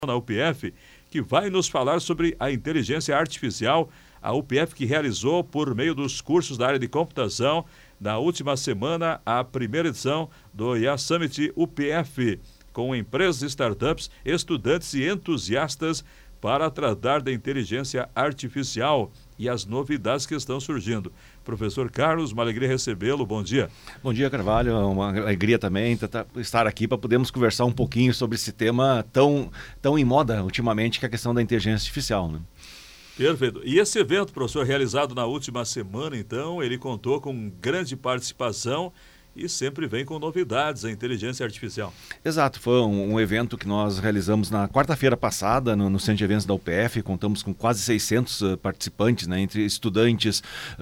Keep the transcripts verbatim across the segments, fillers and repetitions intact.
na U P F, que vai nos falar sobre a inteligência artificial. A U P F que realizou, por meio dos cursos da área de computação, na última semana, a primeira edição do I A Summit U P F, com empresas, startups, estudantes e entusiastas para tratar da inteligência artificial e as novidades que estão surgindo. Professor Carlos, uma alegria recebê-lo. Bom dia. Bom dia, Carvalho. Uma alegria também estar aqui para podermos conversar um pouquinho sobre esse tema tão, tão em moda ultimamente, que é a questão da inteligência artificial, né? Perfeito. E esse evento, professor, realizado na última semana, então, ele contou com grande participação e sempre vem com novidades, a inteligência artificial. Exato, foi um, um evento que nós realizamos na quarta-feira passada no, no Centro de Eventos da U P F. Contamos com quase seiscentos uh, participantes, né, entre estudantes,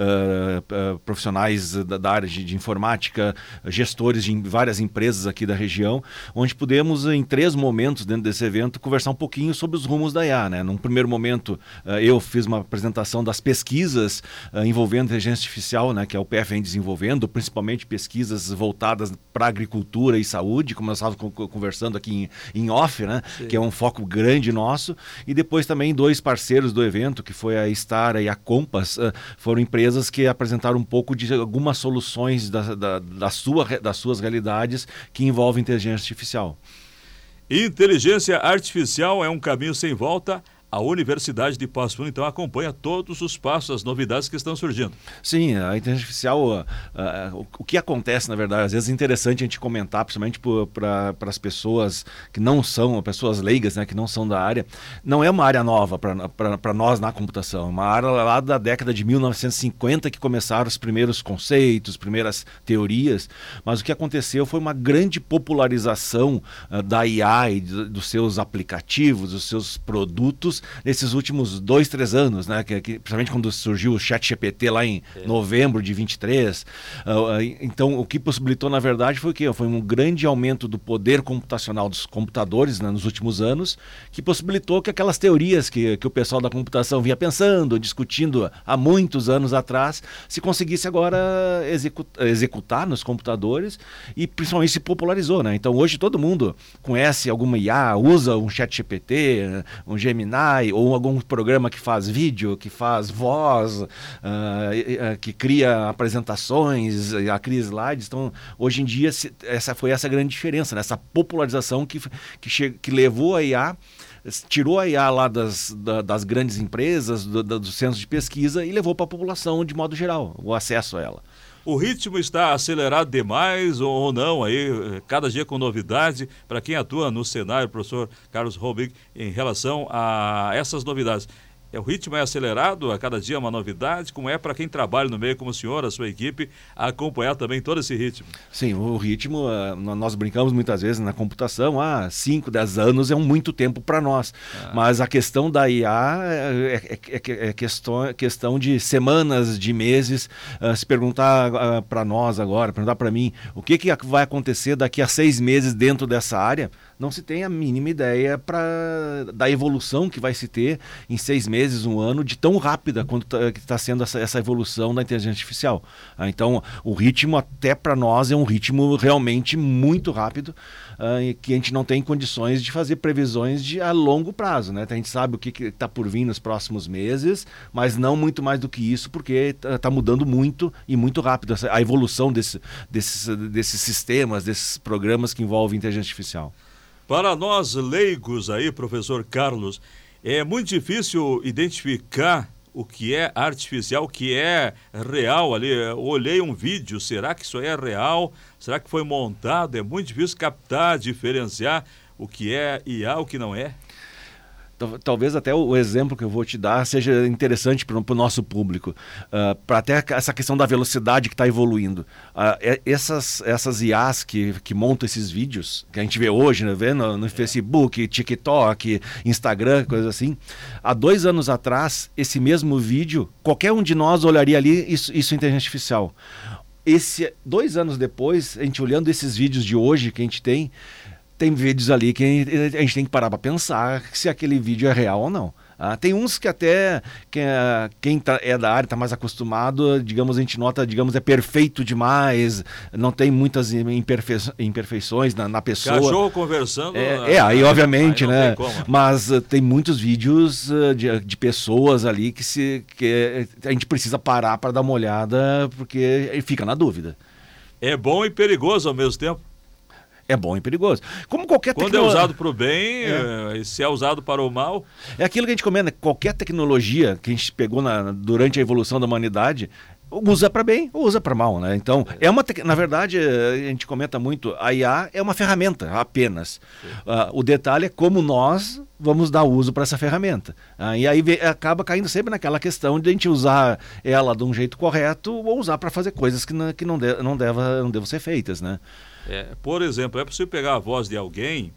uh, uh, profissionais da, da área de, de informática, gestores de várias empresas aqui da região, onde pudemos, em três momentos dentro desse evento, conversar um pouquinho sobre os rumos da I A, né? Num primeiro momento, uh, eu fiz uma apresentação das pesquisas uh, envolvendo inteligência artificial, né, que a U P F vem desenvolvendo, principalmente pesquisas voltadas para agricultura e saúde, como nós estávamos conversando aqui em, em off, né? Que é um foco grande nosso. E depois também dois parceiros do evento, que foi a Stara e a Compass, uh, foram empresas que apresentaram um pouco de algumas soluções da, da, da sua, das suas realidades que envolvem inteligência artificial. Inteligência artificial é um caminho sem volta. A Universidade de Passo Fundo, então, acompanha todos os passos, as novidades que estão surgindo. Sim, a inteligência artificial, uh, uh, o, o que acontece, na verdade, às vezes é interessante a gente comentar, principalmente para as pessoas que não são, pessoas leigas, né, que não são da área. Não é uma área nova para nós na computação, é uma área lá da década de mil novecentos e cinquenta que começaram os primeiros conceitos, primeiras teorias, mas o que aconteceu foi uma grande popularização uh, da I A e do, dos seus aplicativos, dos seus produtos, nesses últimos dois, três anos, né? Que, que, principalmente quando surgiu o ChatGPT lá em é. novembro de vinte e três. Uh, então, o que possibilitou, na verdade, foi o quê? Foi um grande aumento do poder computacional dos computadores, né, nos últimos anos, que possibilitou que aquelas teorias que, que o pessoal da computação vinha pensando, discutindo há muitos anos atrás, se conseguisse agora executar, executar nos computadores e principalmente se popularizou, né? Então, hoje todo mundo conhece alguma I A, usa um ChatGPT, um Gemini, ou algum programa que faz vídeo, que faz voz, uh, uh, que cria apresentações, uh, cria slides. Então, hoje em dia, se, essa foi essa grande diferença, né? Essa popularização que, que, che- que levou a I A, tirou a I A lá das, da, das grandes empresas, do, do, dos centros de pesquisa e levou para a população de modo geral, o acesso a ela. O ritmo está acelerado demais ou não aí, cada dia com novidade, para quem atua no cenário, professor Carlos Robic, em relação a essas novidades. O ritmo é acelerado, a cada dia é uma novidade, como é para quem trabalha no meio como o senhor, a sua equipe, acompanhar também todo esse ritmo? Sim, o ritmo, nós brincamos muitas vezes na computação, há cinco, dez anos é um muito tempo para nós, ah. mas a questão da I A é, é, é, é questão, questão de semanas, de meses. Uh, se perguntar uh, para nós agora, perguntar para mim, o que, que vai acontecer daqui a seis meses dentro dessa área, não se tem a mínima ideia pra, da evolução que vai se ter em seis meses, um ano, de tão rápida quanto está sendo essa, essa evolução da inteligência artificial. Ah, então, o ritmo até para nós é um ritmo realmente muito rápido, ah, e que a gente não tem condições de fazer previsões de a longo prazo, né? A gente sabe o que está por vir nos próximos meses, mas não muito mais do que isso, porque está mudando muito e muito rápido a evolução desse, desses, desses sistemas, desses programas que envolvem inteligência artificial. Para nós leigos aí, professor Carlos, é muito difícil identificar o que é artificial, o que é real ali. Eu olhei um vídeo, será que isso aí é real? Será que foi montado? É muito difícil captar, diferenciar o que é I A, o que não é. Talvez até o exemplo que eu vou te dar seja interessante para o nosso público, uh, para até essa questão da velocidade que está evoluindo. Uh, essas, essas I As que, que montam esses vídeos, que a gente vê hoje, né, vê no, no é. Facebook, TikTok, Instagram, coisas assim, há dois anos atrás, esse mesmo vídeo, qualquer um de nós olharia ali, isso, isso é inteligência artificial. Esse, dois anos depois, a gente olhando esses vídeos de hoje que a gente tem, tem vídeos ali que a gente tem que parar para pensar se aquele vídeo é real ou não. Ah, tem uns que até que, uh, quem tá, é da área está mais acostumado, digamos, a gente nota, digamos, é perfeito demais, não tem muitas imperfe imperfeições na, na pessoa. Cachorro conversando. É, é aí obviamente, aí né? Mas uh, tem muitos vídeos uh, de, de pessoas ali que, se, que a gente precisa parar para dar uma olhada, porque fica na dúvida. É bom e perigoso ao mesmo tempo. É bom e perigoso. Como qualquer Quando tecno... é usado para o bem, é. e se é usado para o mal... É aquilo que a gente comenta, qualquer tecnologia que a gente pegou na, durante a evolução da humanidade, usa para bem ou usa para mal, né? Então, é. é uma te... na verdade, a gente comenta muito, a I A é uma ferramenta apenas. Uh, o detalhe é como nós vamos dar uso para essa ferramenta. Uh, e aí vê, acaba caindo sempre naquela questão de a gente usar ela de um jeito correto ou usar para fazer coisas que, não, que não, de, não, deva, não devam ser feitas, né? É, por exemplo, é possível pegar a voz de alguém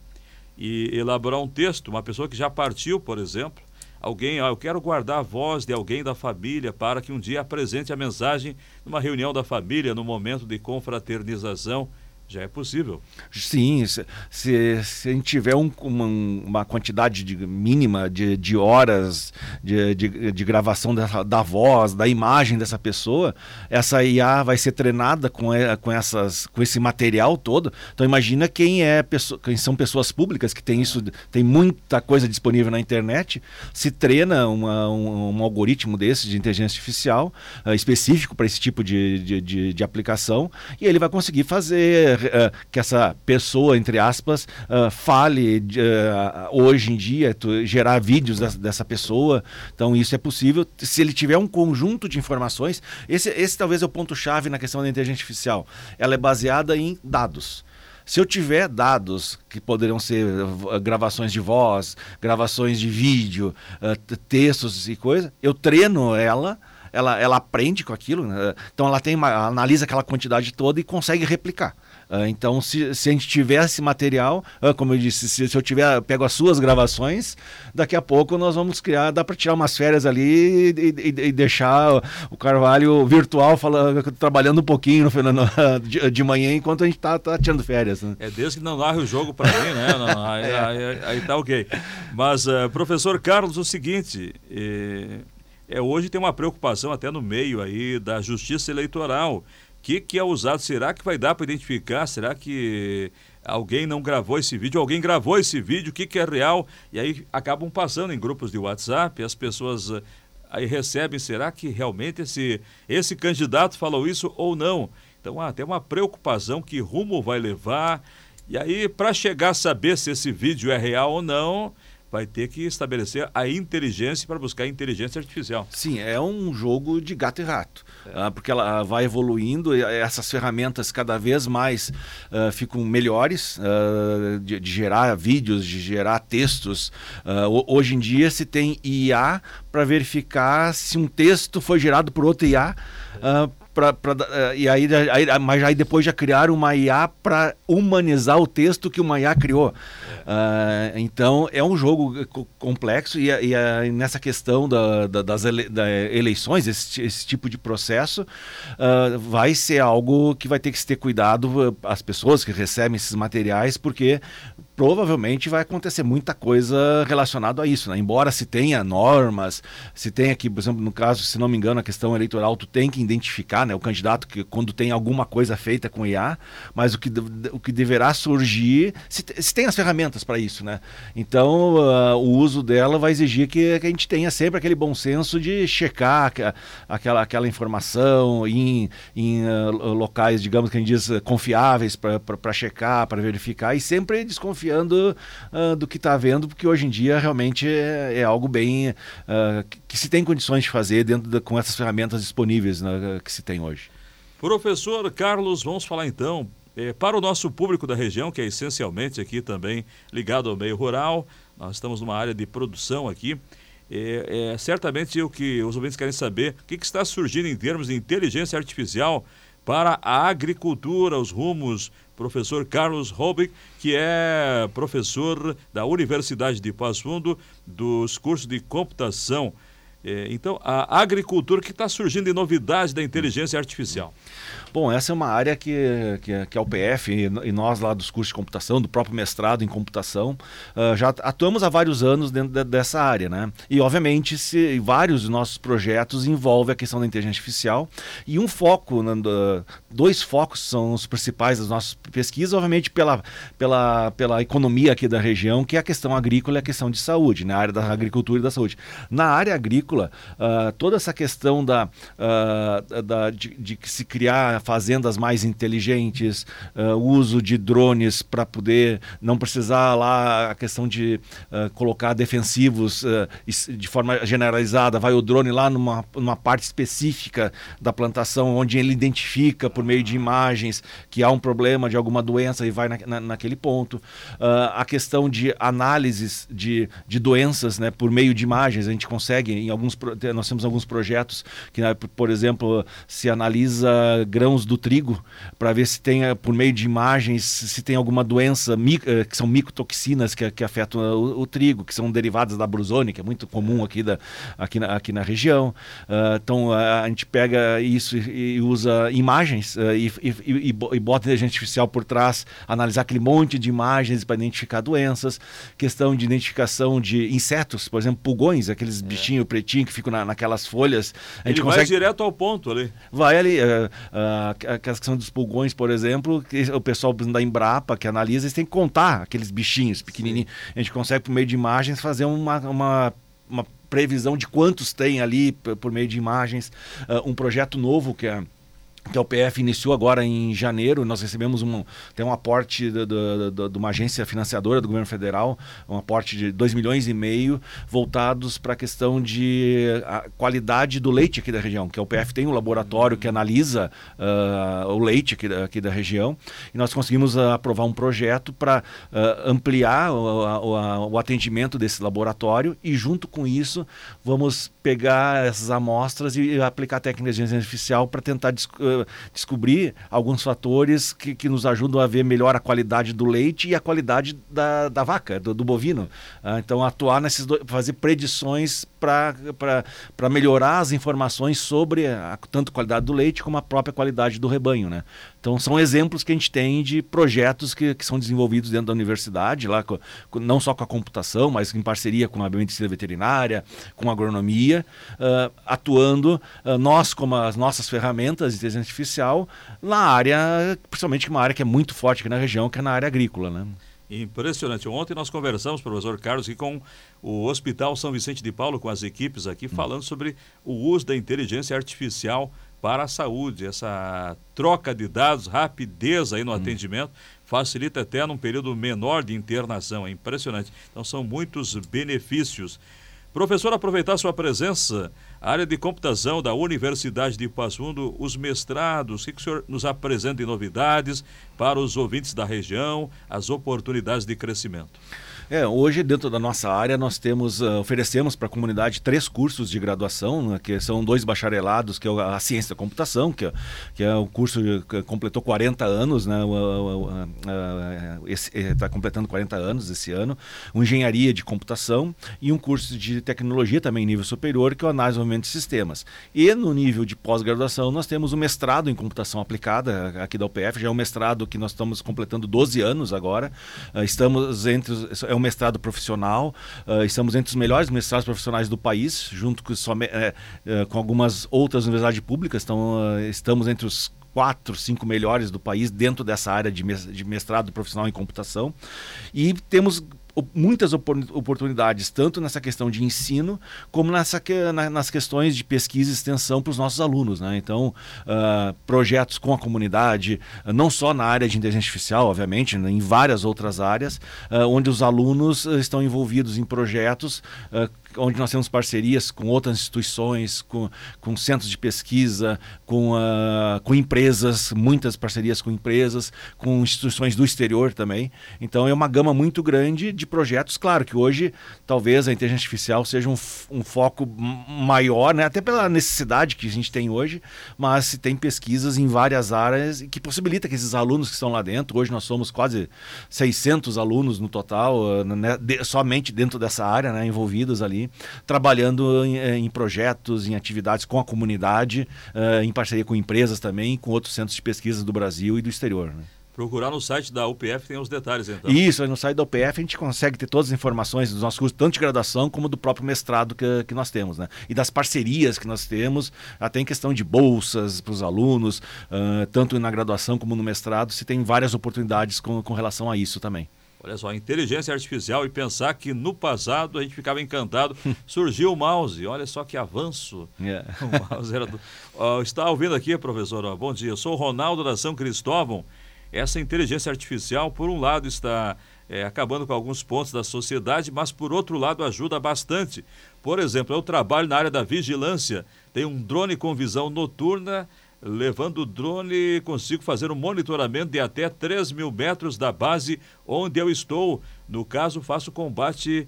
e elaborar um texto, uma pessoa que já partiu, por exemplo, alguém, ah, eu quero guardar a voz de alguém da família para que um dia apresente a mensagem numa reunião da família, no momento de confraternização. Já é possível. Sim, se, se, se a gente tiver um, uma, uma quantidade de, mínima de, de horas de, de, de gravação da, da voz, da imagem dessa pessoa, essa I A vai ser treinada com, com, essas, com esse material todo. Então imagina quem, é, quem são pessoas públicas, que tem isso, tem muita coisa disponível na internet, se treina uma, um, um algoritmo desse de inteligência artificial uh, específico para esse tipo de, de, de, de aplicação, e ele vai conseguir fazer Uh, que essa pessoa, entre aspas, uh, fale uh, hoje em dia, tu, gerar vídeos dessa, dessa pessoa. Então isso é possível se ele tiver um conjunto de informações. Esse, esse talvez é o ponto-chave na questão da inteligência artificial. Ela é baseada em dados. Se eu tiver dados que poderiam ser uh, gravações de voz, gravações de vídeo, uh, textos e coisa, eu treino ela. Ela, ela aprende com aquilo, né? Então ela tem uma, analisa aquela quantidade toda e consegue replicar. Uh, então, se, se a gente tiver esse material, uh, como eu disse, se, se eu tiver, eu pego as suas gravações, daqui a pouco nós vamos criar, dá para tirar umas férias ali e, e, e deixar o Carvalho virtual falando, trabalhando um pouquinho no, no, de, de manhã enquanto a gente está tá tirando férias. Né? É desde que não narre o jogo para mim, né? Não, não, aí, é. aí, aí, aí tá ok. Mas, uh, professor Carlos, o seguinte... Eh... É, hoje tem uma preocupação até no meio aí da justiça eleitoral. O que, que é usado? Será que vai dar para identificar? Será que alguém não gravou esse vídeo? Alguém gravou esse vídeo? O que, que é real? E aí acabam passando em grupos de WhatsApp, as pessoas uh, aí recebem. Será que realmente esse, esse candidato falou isso ou não? Então há até uma preocupação, que rumo vai levar. E aí, para chegar a saber se esse vídeo é real ou não, vai ter que estabelecer a inteligência para buscar a inteligência artificial. Sim, é um jogo de gato e rato, é. uh, porque ela vai evoluindo, e essas ferramentas cada vez mais uh, ficam melhores uh, de, de gerar vídeos, de gerar textos. Uh, hoje em dia se tem I A para verificar se um texto foi gerado por outro I A, uh, Pra, pra, uh, e aí, aí, mas aí depois já criaram uma I A para humanizar o texto que uma I A criou. É. Uh, então é um jogo complexo, e, e uh, nessa questão da, da, das ele, da eleições, esse, esse tipo de processo, uh, vai ser algo que vai ter que se ter cuidado, uh, as pessoas que recebem esses materiais, porque provavelmente vai acontecer muita coisa relacionada a isso, né? Embora se tenha normas, se tenha aqui, por exemplo, no caso, se não me engano, a questão eleitoral, tu tem que identificar, né, o candidato que, quando tem alguma coisa feita com I A, mas o que, o que deverá surgir, se, se tem as ferramentas para isso, né? Então, uh, o uso dela vai exigir que, que a gente tenha sempre aquele bom senso de checar a, aquela, aquela informação em, em uh, locais, digamos, que a gente diz, confiáveis para checar, para verificar, e sempre desconfiar Uh, do que está havendo, porque hoje em dia realmente é, é algo bem uh, que, que se tem condições de fazer dentro da, com essas ferramentas disponíveis, né, que se tem hoje. Professor Carlos, vamos falar então eh, para o nosso público da região, que é essencialmente aqui também ligado ao meio rural. Nós estamos numa área de produção aqui. É, é, certamente o que os ouvintes querem saber, o que, que está surgindo em termos de inteligência artificial para a agricultura, os rumos. Professor Carlos Robic, que é professor da Universidade de Passo Fundo, dos cursos de computação. É, então, a agricultura, que está surgindo de novidade da inteligência artificial. Bom, essa é uma área que, que, que a U P F e, e nós lá dos cursos de computação, do próprio mestrado em computação, uh, já atuamos há vários anos dentro de, dessa área, né? E, obviamente, se, vários dos nossos projetos envolvem a questão da inteligência artificial e um foco, né, dois focos são os principais das nossas pesquisas, obviamente, pela, pela, pela economia aqui da região, que é a questão agrícola e a questão de saúde, né? A área da agricultura e da saúde. Na área agrícola, uh, toda essa questão da, uh, da, de, de se criar fazendas mais inteligentes, uh, uso de drones para poder não precisar lá a questão de uh, colocar defensivos uh, de forma generalizada, vai o drone lá numa, numa parte específica da plantação onde ele identifica por meio de imagens que há um problema de alguma doença e vai na, na, naquele ponto. Uh, a questão de análises de, de doenças, né, por meio de imagens, a gente consegue, em alguns, nós temos alguns projetos que, por exemplo, se analisa grãos do trigo para ver se tem, por meio de imagens, se tem alguma doença, que são micotoxinas que, que afetam o, o trigo, que são derivadas da brusone, que é muito comum aqui, da, aqui, na, aqui na região. Uh, então a, a gente pega isso e, e usa imagens uh, e, e, e, e bota a inteligência artificial por trás, analisar aquele monte de imagens para identificar doenças, questão de identificação de insetos, por exemplo, pulgões, aqueles é. bichinhos pretinhos que ficam na, naquelas folhas. A gente Ele consegue... vai direto ao ponto ali. Vai ali. Uh, uh, a questão dos pulgões, por exemplo, que o pessoal da Embrapa que analisa, eles têm que contar aqueles bichinhos pequenininhos. Sim. A gente consegue, por meio de imagens, fazer uma, uma, uma previsão de quantos tem ali por meio de imagens. Uh, um projeto novo que é que a U P F iniciou agora em janeiro. Nós recebemos um, tem um aporte de, de, de, de uma agência financiadora do governo federal, um aporte de dois milhões e meio voltados para a questão de a qualidade do leite aqui da região, que a U P F tem um laboratório que analisa uh, o leite aqui da, aqui da região, e nós conseguimos uh, aprovar um projeto para uh, ampliar o, o, o atendimento desse laboratório, e junto com isso vamos pegar essas amostras e aplicar a técnica de inteligência artificial para tentar uh, descobrir alguns fatores que, que nos ajudam a ver melhor a qualidade do leite e a qualidade da, da vaca, do, do bovino. Ah, então, atuar nesses dois, fazer predições para melhorar as informações sobre a, tanto a qualidade do leite como a própria qualidade do rebanho, né? Então, são exemplos que a gente tem de projetos que, que são desenvolvidos dentro da universidade, lá, com, com, não só com a computação, mas em parceria com a biomedicina veterinária, com a agronomia, uh, atuando, uh, nós como as nossas ferramentas de inteligência artificial na área, principalmente uma área que é muito forte aqui na região, que é na área agrícola, né? Impressionante. Ontem nós conversamos, professor Carlos, aqui com o Hospital São Vicente de Paulo, com as equipes aqui, falando hum. sobre o uso da inteligência artificial para a saúde, essa troca de dados, rapidez aí no hum. atendimento, facilita até num período menor de internação. É impressionante. Então são muitos benefícios. Professor, aproveitar sua presença, a área de computação da Universidade de Passo Fundo, os mestrados, o que o senhor nos apresenta de novidades para os ouvintes da região, as oportunidades de crescimento? É, hoje, dentro da nossa área, nós temos, uh, oferecemos para a comunidade três cursos de graduação, né, que são dois bacharelados, que é a Ciência da Computação, que é, que é um curso que completou quarenta anos, né, está completando quarenta anos esse ano, um Engenharia de Computação e um curso de Tecnologia, também em nível superior, que é o Análise e Desenvolvimento de Sistemas. E no nível de pós-graduação, nós temos o mestrado em Computação Aplicada, aqui da U P F, já é um mestrado que nós estamos completando doze anos agora, uh, estamos entre os, é um mestrado profissional, uh, estamos entre os melhores mestrados profissionais do país, junto com, some, é, é, com algumas outras universidades públicas, então, uh, estamos entre os quatro, cinco melhores do país dentro dessa área de mestrado profissional em computação, e temos muitas oportunidades, tanto nessa questão de ensino, como nessa, na, nas questões de pesquisa e extensão para os nossos alunos, né? Então, uh, projetos com a comunidade, uh, não só na área de inteligência artificial, obviamente, né, em várias outras áreas, uh, onde os alunos uh, estão envolvidos em projetos, uh, onde nós temos parcerias com outras instituições, com, com centros de pesquisa, com, uh, com empresas, muitas parcerias com empresas, com instituições do exterior também. Então, é uma gama muito grande de projetos. Claro que hoje talvez a inteligência artificial seja um, um foco maior, né? Até pela necessidade que a gente tem hoje, mas se tem pesquisas em várias áreas que possibilita que esses alunos que estão lá dentro, hoje nós somos quase seiscentos alunos no total, né? De, somente dentro dessa área, né? Envolvidos ali, aí, trabalhando em, em projetos, em atividades com a comunidade, uh, em parceria com empresas também, com outros centros de pesquisa do Brasil e do exterior, né? Procurar no site da U P F tem os detalhes, então. Isso, no site da U P F a gente consegue ter todas as informações dos nossos cursos, tanto de graduação como do próprio mestrado que, que nós temos, né? E das parcerias que nós temos, até em questão de bolsas para os alunos, uh, tanto na graduação como no mestrado, se tem várias oportunidades com, com relação a isso também. Olha só, inteligência artificial, e pensar que no passado a gente ficava encantado, surgiu o mouse, olha só que avanço. Yeah. O mouse era do... uh, está ouvindo aqui, professor, uh, bom dia, eu sou o Ronaldo da São Cristóvão. Essa inteligência artificial, por um lado, está é, acabando com alguns pontos da sociedade, mas por outro lado ajuda bastante. Por exemplo, eu trabalho na área da vigilância, tem um drone com visão noturna, levando o drone consigo fazer um monitoramento de até três mil metros da base onde eu estou. No caso, faço combate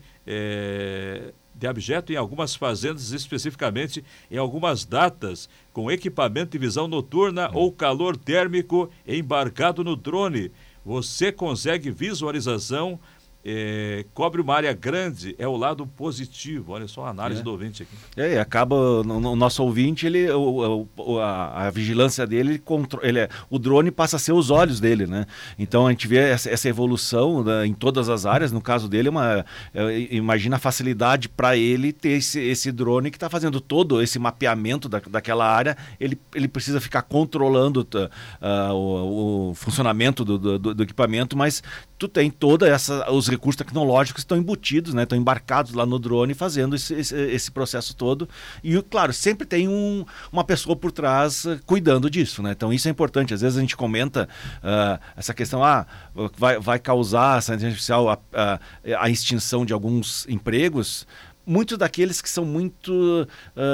é, de objeto em algumas fazendas, especificamente em algumas datas, com equipamento de visão noturna ou calor térmico embarcado no drone. Você consegue visualização, é, cobre uma área grande, é o lado positivo. Olha só a análise é. do ouvinte aqui. É, acaba, o nosso ouvinte, ele, o, o, a, a vigilância dele, ele é, o drone passa a ser os olhos dele, né? Então a gente vê essa, essa evolução, né, em todas as áreas. No caso dele, é uma, é, imagina a facilidade para ele ter esse, esse drone que está fazendo todo esse mapeamento da, daquela área. Ele, ele precisa ficar controlando uh, o, o funcionamento do, do, do equipamento, mas tu tem toda essa, os recursos tecnológicos estão embutidos, né? Estão embarcados lá no drone fazendo esse, esse, esse processo todo. E, claro, sempre tem um, uma pessoa por trás uh, cuidando disso, né? Então isso é importante. Às vezes a gente comenta uh, essa questão, ah, vai, vai causar essa inteligência artificial a, a, a extinção de alguns empregos. Muitos daqueles que são muito uh,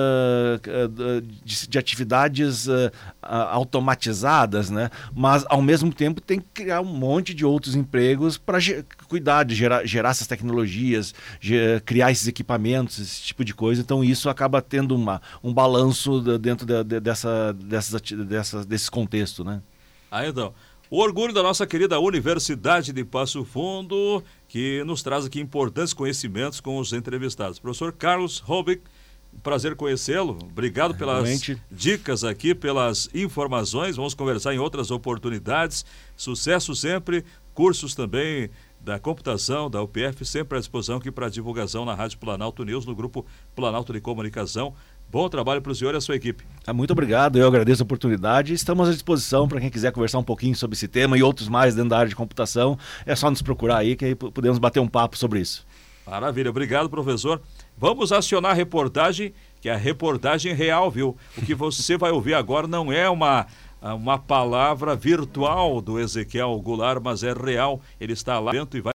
uh, de, de atividades uh, uh, automatizadas, né? Mas ao mesmo tempo tem que criar um monte de outros empregos para cuidar de gerar, gerar essas tecnologias, ger criar esses equipamentos, esse tipo de coisa. Então isso acaba tendo uma, um balanço dentro de, de, dessa, dessas, dessas, desse contexto, né? Ah, então. O orgulho da nossa querida Universidade de Passo Fundo, que nos traz aqui importantes conhecimentos com os entrevistados. Professor Carlos Robic, prazer conhecê-lo. Obrigado pelas Realmente. dicas aqui, pelas informações. Vamos conversar em outras oportunidades. Sucesso sempre. Cursos também da computação, da U P F, sempre à disposição aqui para divulgação na Rádio Planalto News, no Grupo Planalto de Comunicação. Bom trabalho para o senhor e a sua equipe. Ah, muito obrigado, eu agradeço a oportunidade. Estamos à disposição para quem quiser conversar um pouquinho sobre esse tema e outros mais dentro da área de computação. É só nos procurar aí que aí podemos bater um papo sobre isso. Maravilha, obrigado, professor. Vamos acionar a reportagem, que é a reportagem real, viu? O que você vai ouvir agora não é uma, uma palavra virtual do Ezequiel Goulart, mas é real. Ele está lá dentro e vai